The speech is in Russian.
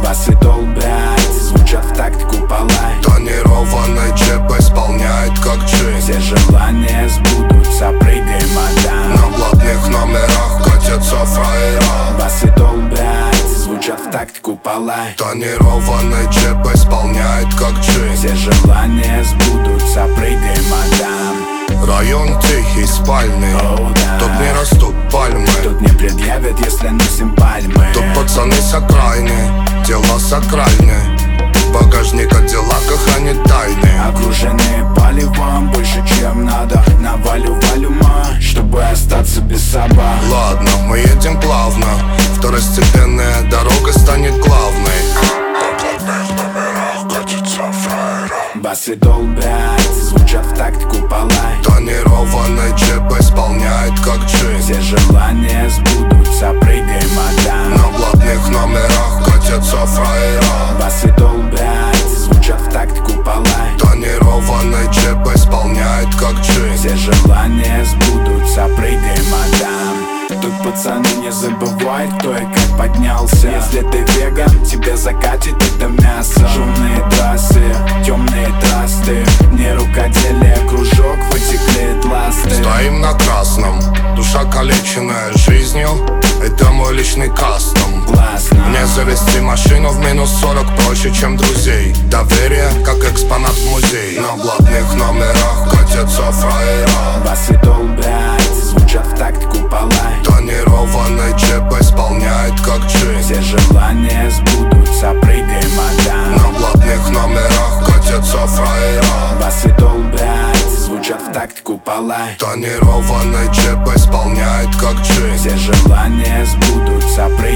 Бас и долбят, звучат в такт купола. Тонированный джип исполняет как джин. Все желания сбудутся, прыгай, мадам. На блатных номерах катятся фраера. Бас и долбят, звучат в такт купола. Тонированный джип исполняет как джин. Все желания сбудутся, прыгай, мадам. Район тихий, спальный. да. Тут не растут пальмы. Тут не предъявят, если носим пальмы. Тут пацаны с окраины, дела сакральные. Багажник Кадиллака хранит тайны. Окружены палевом больше, чем надо. Навалю валюма, чтобы остаться без собак. Ладно, мы едем плавно. Второстепенная дорога станет главной. Бас и долбят, звучат в такт купола. Тонированный джип исполняет как джин. Все желания сбудутся, прыгай, мадам. На блатных номерах катятся фраера. Бас и долбят, звучат в такт купола. Тонированный джип исполняет как джин. Все желания сбудутся, прыгай, мадам. Тут пацаны не забывают, кто и как поднялся. Если ты веган, тебе закатит это мясо. Шумные трассы, темные трасты. Не рукоделие, кружок, вытекли ласты. Стоим на красном, душа калеченная жизнью. Это мой личный кастом. Классно. Мне завести машину в минус 40 проще, чем друзей. Доверие, как экспонат в музее. На блатных номерах катятся фраера. Бас и долбят, звучат в такт купола. Тонированный джип исполняет как джин. Все желания сбудутся, прыгай, мадам. На блатных номерах катятся фраера. Бас и долбят, звучат в такт купола. Тонированный джип исполняет как джин. Все желания сбудутся, прыгай.